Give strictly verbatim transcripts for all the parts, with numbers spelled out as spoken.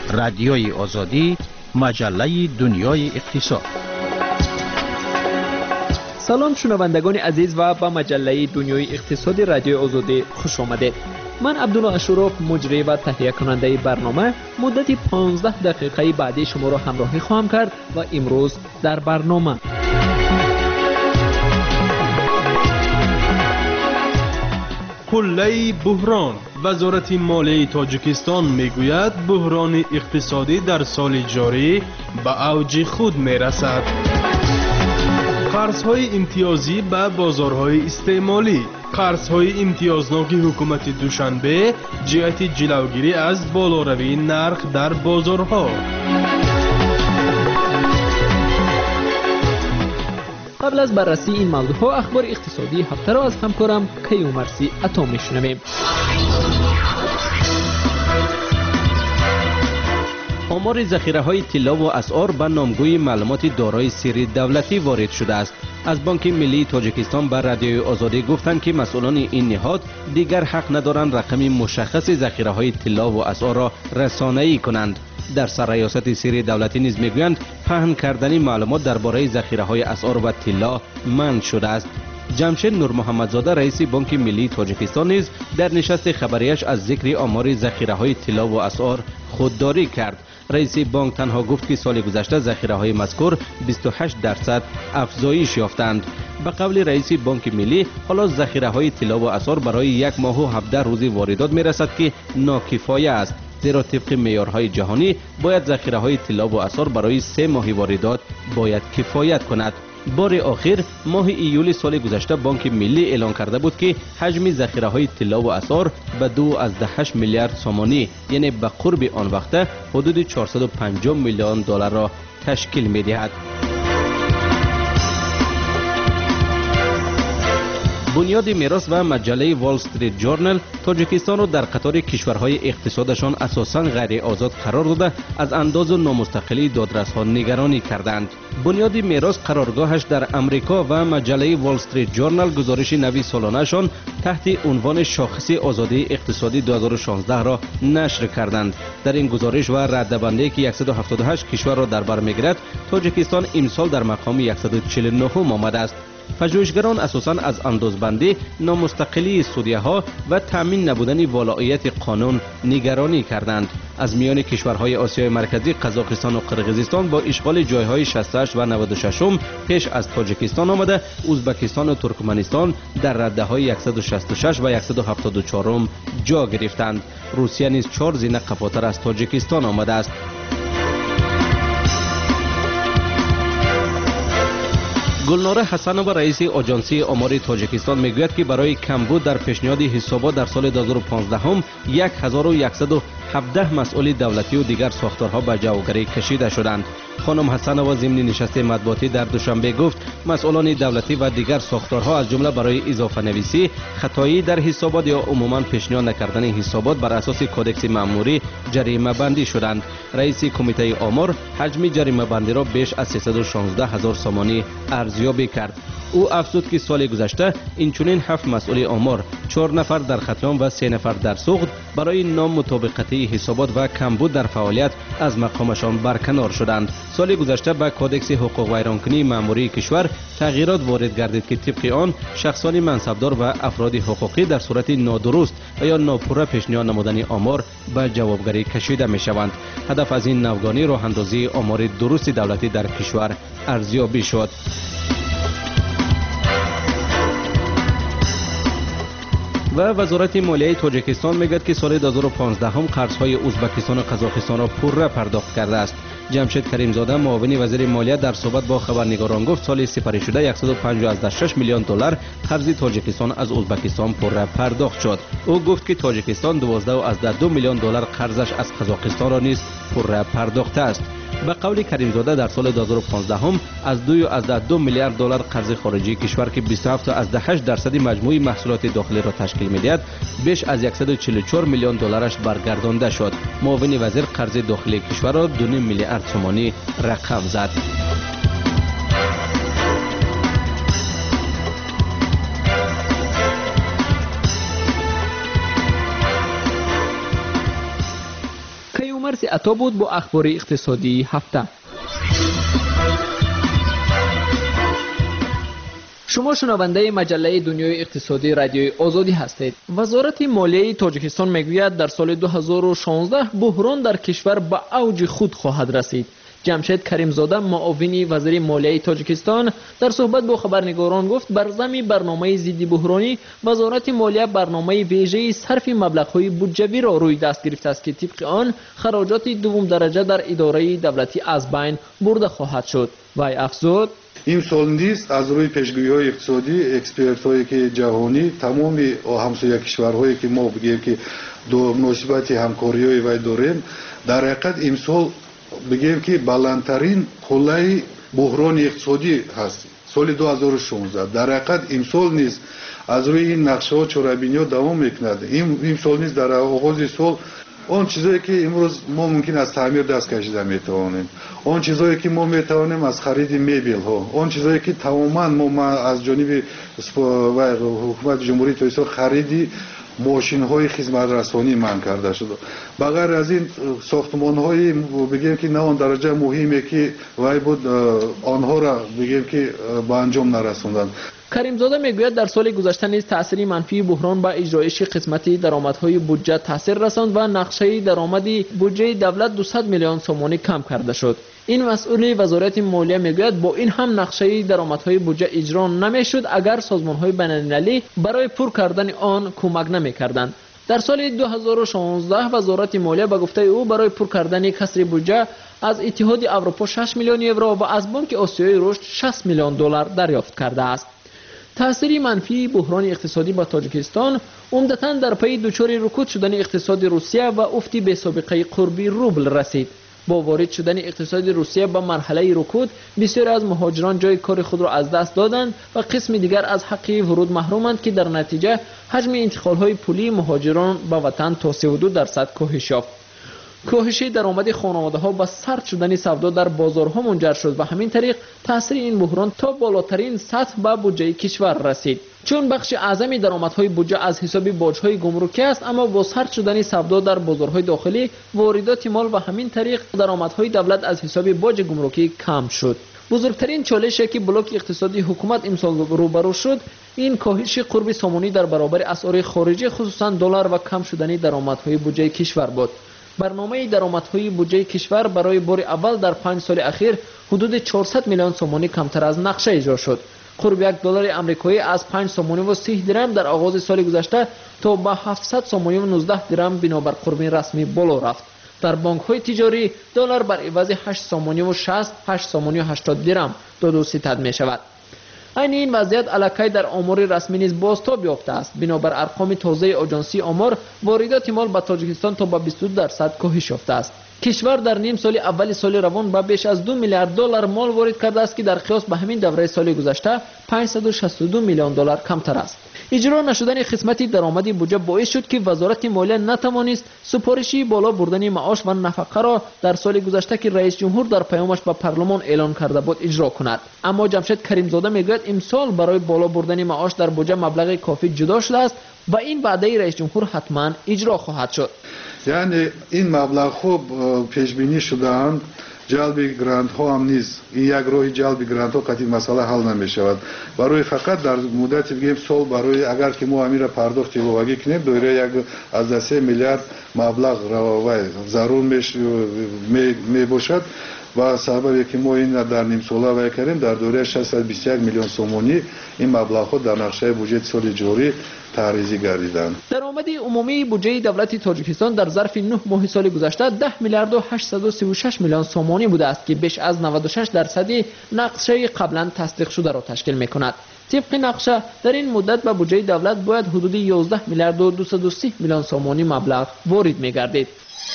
رادیوی آزادی، مجله دنیای اقتصاد. سلام شنوندگان عزیز و به مجله دنیای اقتصادی رادیو آزادی خوش آمدید. من عبدالله اشرف مجری و تهیه کننده برنامه مدت پانزده دقیقه بعدی شما را همراهی خواهم کرد و امروز در برنامه قله بحران. وزارت مالیه تاجیکستان میگوید بحران اقتصادی در سال جاری به اوج خود میرسد. قرض‌های امتیازی به بازارهای استعمالی. قرض‌های امتیازناک حکومت دوشنبه جهت جلوگیری از بالاروی نرخ در بازارها. قبل از بررسی این موضوعها اخبار اقتصادی هفته را از همکارم کیومرثی عطا میشنویم. آمار ذخیره‌های طلا و اسعار به نامگوی معلومات دارای سری دولتی وارد شده است. از بانک ملی تاجیکستان به رادیوی آزادی گفتند که مسئولان این نهاد دیگر حق ندارند رقم مشخص ذخیره‌های طلا و اسعار را رسانه‌ای کنند. در سرریاست سری دولتی نیز میگویند پهن کردن معلومات درباره ذخیره‌های اسعار و طلا منع شده است. جمشید نور محمدزاده رئیس بانک ملی تاجیکستان نیز در نشست خبریش از ذکر آمار ذخیره‌های طلا و اسعار خودداری کرد. رئیس بانک تنها گفت که سال گذشته ذخیره‌های مذکور بیست و هشت درصد افزایش یافتند. به قول رئیس بانک ملی حالا ذخیره‌های طلا و اسعار برای یک ماه و هفده روز واردات میرسد که ناکفایه است، زیرا طبق معیارهای جهانی باید ذخیره‌های طلا و اسعار برای سه ماه واردات باید کفایت کند. بار آخر ماه ایول سال گذشته بانک ملی اعلان کرده بود که حجم ذخیره‌های طلا و اسعار به دو از هشت میلیارد سومانی یعنی به قرب آن وقت حدود چهارصد و پنجاه میلیون دلار را تشکیل می‌دهد. بنیاد میراث و مجله وال استریت جورنال تاجیکستان را در قطار کشورهای اقتصادشان اساساً غیر آزاد قرار داده از انداز و نامستقلی دادرس‌ها نگرانی کردند. بنیاد میراث قرارگاهش در امریکا و مجله وال استریت جورنال گزارش نوی سالانه‌شان تحت عنوان شاخص آزادی اقتصادی دو هزار و شانزده را نشر کردند. در این گزارش و رده‌بندی که صد و هفتاد و هشت کشور را در بر می‌گیرد، تاجیکستان امسال در مقام صد و چهل و نه آمده است. پژوهشگران اساساً از اندازبندی، نامستقلی سودیه‌ها و تامین نبودن ولایت قانون نگرانی کردند. از میان کشورهای آسیای مرکزی قزاقستان و قرقیزستان با اشغال جایهای شصت و هشت و نود و شش پیش از تاجیکستان آمده، ازبکستان و ترکمنستان در رده‌های صد و شصت و شش و صد و هفتاد و چهار جا گرفتند. روسیه نیز چهار زینه قفاتر از تاجیکستان آمده است. گلناره حسنووا رئیس آژانسی آمار تاجیکستان میگوید که برای کمبود در پیشنهاد حسابات در سال دو هزار و پانزده هزار و صد و هفده مسئول دولتی و دیگر ساختارها به جوگری کشیده شدند. خانم حسنووا ضمن نشست مطبوعاتی در دوشنبه گفت مسئولان دولتی و دیگر ساختارها از جمله برای اضافه نویسی، خطایی در حسابات یا عموما پیشنهاد نکردن حسابات بر اساس کدکس مأموری جریمه بندی شدند. رئیس کمیته آمار حجم جریمه بندی را بیش از سیصد و شانزده هزار سومانی ارزیابی کرد. او افزود که سال گذشته اینچنین هفت مسئول آمار، چهار نفر در ختلام و سه نفر در سوخت برای نامطابقتی حسابات و کمبود در فعالیت از مقامشان برکنار شدند. سال گذشته به کدکس حقوق ویرانکنی مأموری کشور تغییرات وارد گردید که طبق آن شخصان منصبدار و افراد حقوقی در صورت نادرست و یا ناپوره پیشنهاد نمودن آمار به جوابگری کشیده می شوند. هدف از این نوگانی راه اندازی آمار درست دولتی در کشور ارزیابی شد. و وزارت مالیه تاجیکستان میگوید که سال دو هزار و پانزده هم قرض‌های ازبکستان و قزاقستان را پوره پرداخت کرده است. جمشید کریمزاده معاون وزیر مالیه در صحبت با خبرنگاران گفت سال سپری شده صد و پنجاه و شش میلیون دلار قرض تاجیکستان از ازبکستان پوره پرداخت شد. او گفت که تاجیکستان دوازده و دو میلیون دلار قرضش از قزاقستان را نیز پوره پرداخته است. به قول کریمزاده در سال دو هزار و پانزده هم از دو و دو میلیارد دلار قرض خارجی کشور که بیست و هفت و هشت درصد مجموع محصولات داخلی را تشکیل می‌دهد بیش از صد و چهل و چهار میلیون دلارش برگردانده شد. معاون وزیر قرض داخلی کشور را دو میلیارد تومانی رقم زد. کیامرث عطا بود با اخبار اقتصادی هفته. شما شنونده مجله دنیای اقتصادی رادیوی آزادی هستید. وزارت مالیه تاجیکستان میگوید در سال دو هزار و شانزده بحران در کشور به اوج خود خواهد رسید. جمشید کریمزاده معاون وزیر مالیه تاجیکستان در صحبت با خبرنگاران گفت بر ضمن برنامه ضد بحرانی وزارت مالیه برنامه ویژه صرف مبلغ‌های بودجوی را روی دست گرفته است که طبق آن خراجات دوم درجه در اداره دولتی از بین برده خواهد شد. وی افزود امسال نیز از روی پیشگویی‌های اقتصادی اکسپرت‌هایی که جهانی تمام همسایه کشورهایی که ما بگیم که دو مناسبت همکاری‌های وی داریم در حقیقت امسال بگیم که بلندترین قله بحران اقتصادی هست سال دو هزار و شانزده. در حقیقت امسال نیز از روی این نقشه‌ها چاره‌بینی‌ها دوام می‌کند. این امسال نیز در آغاز سال آن چیزایی که امروز ما ممکن از تعمیر دست کشیده میتوانیم، آن چیزایی که ما میتوانیم از خرید میبل ها، آن چیزایی که تماما ما از جانب حکومت جمهوری تاجیکستان خریدی ماشین های خدمت رسانی من کرده شده. بغیر از این ساختمان های بگیم که نه آن درجه مهمه که وای بود آنها را بگیم که به انجام نرسوندند. کریمزاده میگوید در سال گذشته نیز تأثیر منفی بحران به اجرایش قسمت درآمدهای بودجه تاثیر رساند و نقشه درآمدی بودجه دولت دویست میلیون سومانی کم کرده شد. این مسئول وزارت مالیه میگوید با این هم نقشه درآمدهای بودجه اجرا نمیشد اگر سازمانهای بین‌المللی برای پر کردن آن کمک نمیکردند. در سال دو هزار و شانزده وزارت مالیه به گفته او برای پر کردن کسر بودجه از اتحاد اروپا شش میلیون یورو و از بانک آسیای رشد شصت میلیون دلار دریافت کرده است. تأثیر منفی بحران اقتصادی با تاجیکستان عمدتاً در پی دچار رکود شدن اقتصاد روسیه و افت به سابقه قربی روبل رسید. با وارد شدن اقتصاد روسیه به مرحله رکود بسیاری از مهاجران جای کار خود را از دست دادند و قسم دیگر از حق ورود محرومند که در نتیجه حجم انتقال‌های پولی مهاجران به وطن تا سی و دو درصد کاهش یافت. کاهش درآمد خانواده‌ها با سرد شدن سودا در بازارها منجر شد و همین طریق تاثیر این بحران تا بالاترین سطح به بودجه کشور رسید. چون بخش اعظم درآمدهای بودجه از حساب باج‌های گمرکی است، اما با سرد شدن سودا در بازارهای داخلی واردات مال و همین طریق درآمدهای دولت از حساب باج گمرکی کم شد. بزرگترین چالشی که بلوک اقتصادی حکومت امسال روبرو شد این کاهش قرب سامانی در برابر اسعار خارجی خصوصا دلار و کم شدن درآمدهای بودجه کشور بود. برنامه درآمدهای بودجه کشور برای بار اول در پنج سال اخیر حدود چهارصد میلیون سومانی کمتر از نقشه اجرا شد. قرب یک دلار آمریکایی از پنج سومانی و سی درم در آغاز سال گذشته تا به هفتصد سومانی و نوزده درم بنابر قرب رسمی بالا رفت. در بانک‌های تجاری دلار بر عوض هشت سومانی و شصت، هشت سومانی و هشتاد درم داد و ستد می شود. این این وضعیت الکی در آمار رسمی نیز بازتاب یافته است. بنابر ارقام تازه آژانسی آمار واردات مال به تاجیکستان تا به بیست و دو درصد کاهش یافته است. کشور در نیم سال اول سال روان به بیش از دو میلیارد دلار مال وارد کرده است که در قیاس به همین دوره سال گذشته پانصد و شصت و دو میلیون دلار کمتر است. اجرا نشدن قسمت درآمدی بودجه باعث شد که وزارت مالیه نتوانست سپارشی بالا بردن معاش و نفقه را در سال گذشته که رئیس جمهور در پیامش به پارلمان اعلان کرده بود اجرا کند. اما جمشید کریمزاده میگوید امسال برای بالا بردن معاش در بودجه مبلغ کافی جدا شده است و این وعده رئیس جمهور حتما اجرا خواهد شد. یعنی این مبلغ خوب پیش بینی شده‌اند. جلب گرانت ها هم نیست. این یک راه جلب گرانت ها قطعی مسئله حل نمی شود. برای فقط در مدت بگیم سال برای اگر که ما امیر پرداخت واقعی کنیم دایره یک از سه میلیارد مبلغ روای ضرور می می باشد و سبب که ما این در نیم ساله وای کردیم در دوره شصت و بیست و یک میلیون سومانی این مبلغ ها در نقشه بودجه سال جاری تعریضی گردیدند. درآمد عمومی بودجه دولت تاجیکستان در ظرف نه ماه سال گذشته ده میلیارد و هشتصد و سی و شش میلیون سومانی بوده است که بیش از نود و شش درصد نقشه قبلا تصدیق شده را تشکیل می‌کند. طبق نقشه در این مدت به بودجه دولت باید حدود یازده میلیارد و دویست و سی میلیون سومانی مبلغ وارد می‌گردید.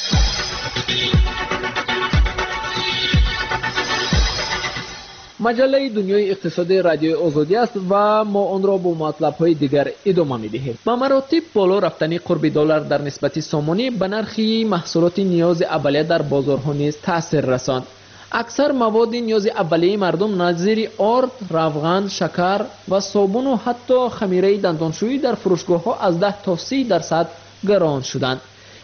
مجله دنیای اقتصادی رادیوی آزادی است و ما آن را با مطلب‌های دیگر ادامه می‌دهیم. با مراتب بالا رفتن قرب دلار در نسبت سومانی به نرخ محصولات نیاز اولیه در بازارها نیز تاثیر رساند. اکثر مواد نیاز اولیه مردم نظیر آرد، روغن، شکر و صابون و حتی خمیره دندانشویی در فروشگاه‌ها از ده تا سی درصد گران شدند.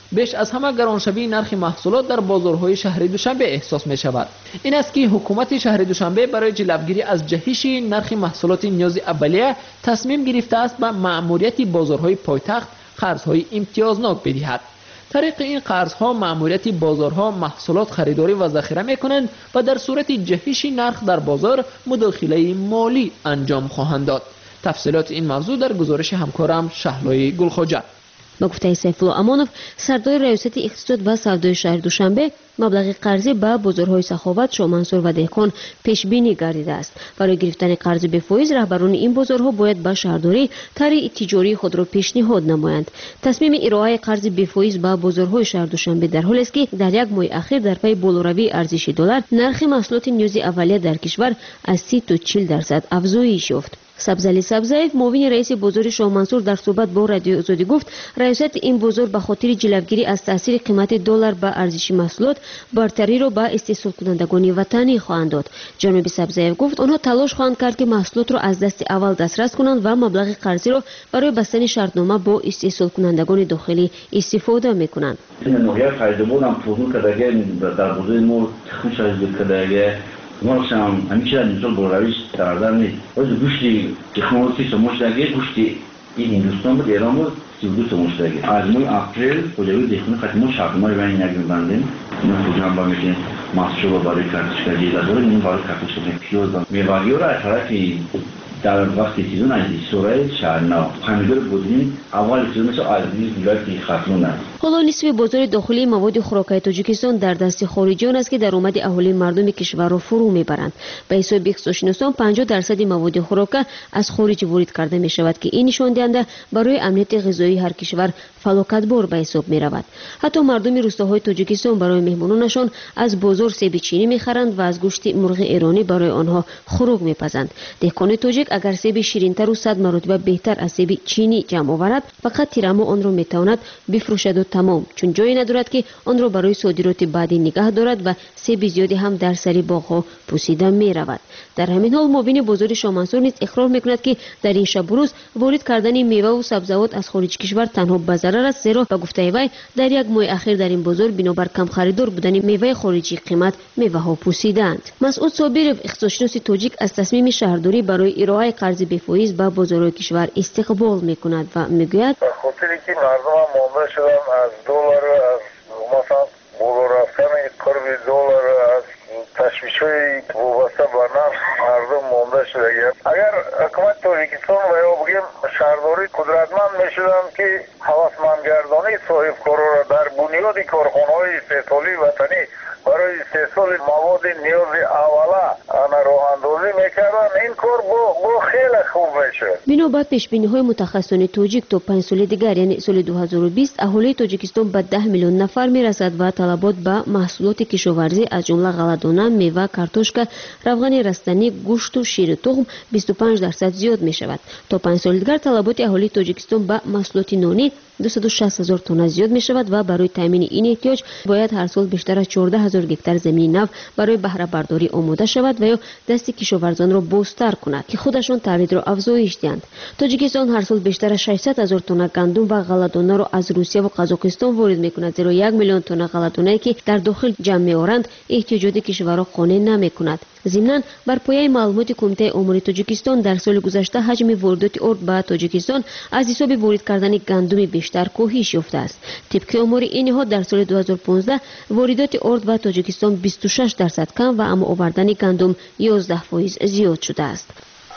بیش از همه گرانشوی نرخ محصولات در بازارهای شهر دوشنبه احساس می شود. این است که حکومت شهر دوشنبه برای جلوگیری از جهش نرخ محصولات نیاز اولیه تصمیم گرفته است به مأموریت بازارهای پایتخت قرضهای امتیازناک بدهد. طریق این قرضها مأموریت بازارها محصولات خریداری و ذخیره میکنند و در صورت جهش نرخ در بازار مداخله مالی انجام خواهند داد. تفصیلات این موضوع در گزارش همکارم شهلای گلخواجه. با گفته سیفالله امانов سردار ریاست اقتصاد و سودای شهر دوشنبه مبلغ قرضی به بازارهای سخاوت، شاهمنصور و دهقان پیش بینی گردیده است. برای گرفتن قرض به فایز رهبران این بازارها باید به شهرداری طرح تجاری خود را پیشنهاد نمایند. تصمیم ارائه قرض به فایز به بازارهای شهر دوشنبه در حالی است که در یک ماه اخیر در پی بالاروی ارزش دلار نرخ محصولات نیاز اولیه در کشور از سی تا چهل درصد افزایش یافت. سبزعلی سبزاєв معاون رئیس بازار شاهمنصور در صحبت با رادیو آزادی گفت ریاست این بازار به خاطر جلوگیری از تاثیر قیمت دلار به ارزش محصولات برتری را به استحصال کنندگان وطنی خواهند داد. جناب سبزاєв گفت آنها تلاش خواهند کرد که محصولات را از دست اول دسترس کنند و مبلغ قرضی را برای بستن شرطنامه با استحصال کنندگان داخلی استفاده میکنند. این نوعیت خریداران هم پول کردگی در بازار ما تخمین شاید کردگی ما هم همیشه اینجا بالارویش دردر نیست. از گوشتی تکنولوژی سموشدگی گوشتی این هندوستان بود، ایران بود، سی و دو سموشدگی. از ماه اپریل کجایی دهخونه خدمات شرطنامه رو این نگیم بندیم. این کجا با میکنیم محصول برای کارتشکاری دادن، این برای کارتشکاری پیاز دادن. میوه‌ها را از طرفی در وقت سیزن از سوره شهرنا خمیدار بودیم اول سیزن مثل عزیز دیگری خاتون است. حالا نصف بازار داخلی مواد خوراکی تاجیکستان در دست خارجیان است که درآمد اهالی مردم کشور را فرو میبرند. به حساب اقتصادشناسان پنجاه درصد مواد خوراکی از خارج وارد کرده می شود که این نشان دهنده برای امنیت غذایی هر کشور فلاکت بار به حساب می رود. حتی مردم روستاهای تاجیکستان برای مهمانانشان از بازار سیب چینی میخرند و از گوشت مرغ ایرانی برای آنها خوراک میپزند. دهقان تاجیک اگر سیب شیرین‌تر و صد مرتبه بهتر از سیب چینی جمع آورد فقط تیرمو آن را میتواند بفروشد و تمام، چون جایی ندارد که آن را برای صادرات بعدی نگاه دارد و سیب زیادی هم در سری باغ‌ها پوسیده میرود. در همین حال معاون بازار شاهمنصور نیز اقرار میکند که در این شب و روز وارد کردن میوه و سبزیجات از خارج کشور تنها به ضرر است، زیرا به گفته وی در یک ماه اخیر در این بازار بنابر کم خریدار بودن میوه خارجی قیمت میوه ها پوسیدند. مسعود صابرov اقتصادشناس تاجیک از تصمیم شهرداری برای ارائه قرض به فایز به بازارهای کشور استقبال میکند و میگوید خاطری که مردم مانده شدن از دلار، از مثلا بالا رفتن قرض دلار، از تشویش‌های وابسته به نرخ مردم مانده شده. اگر حکومت تاجیکستان و یا بگیم شهرداری قدرتمند میشدن که هوسمندگردانی صاحب کارا را در بنیاد کارخانه‌های استحصالی وطنی برای استحصال مواد نیاز اوله آن راه اندازی میکردن، این کار با, با خیلی خوب میشه. بنابر پیشبینی‌های متخصصان تاجیک تا پنج سال دیگر یعنی سال دو هزار و بیست اهالی تاجیکستان به ده میلیون نفر میرسد و طلبات به محصولات کشاورزی از جمله غله‌دانه، میوه، کارتوشکا، روغن رستنی، گوشت و شیر تخم بیست و پنج درصد زیاد میشود. تا پنج سال دیگر طلبات اهالی تاجیکستان به محصولات نانی دویست و شصت هزار تن زیاد می شود و برای تامین این احتیاج باید هر سال بیشتر از چهارده هزار گکتار زمین نو برای بهره برداری آماده شود و یا دست کشاورزان را بازتر کند که خودشان تولید را افزایش دهند. تاجیکستان هر سال بیشتر از ششصد هزار تن گندم و غله‌دانه را از روسیه و قزاقستان وارد می کند، زیرا یک میلیون تن غله‌دانه که در داخل جمع می آورند احتیاجات کشور را قانع نمی کند. ضمناً بر پایه معلومات کمیته امور تاجیکستان در سال گذشته حجم واردات ارد به تاجیکستان از حساب وارد کردن گندم بیشتر کاهش یافته است. طبق آمار این نهاد در سال دو هزار و پانزده واردات ارد به تاجیکستان بیست و شش درصد کم و اما آوردن گندم یازده فیصد زیاد شده است.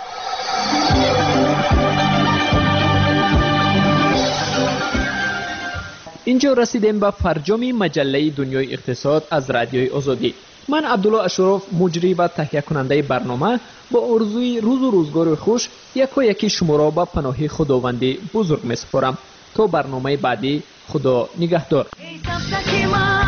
اینجا رسیدیم به فرجام مجله دنیای اقتصاد از رادیوی آزادی. من عبدالله اشرف مجری و تهیه کننده برنامه با آرزوی روز و روزگار خوش یکا یکی شما را به پناه خداوند بزرگ می سپارم. تا برنامه بعدی خدا نگهدار.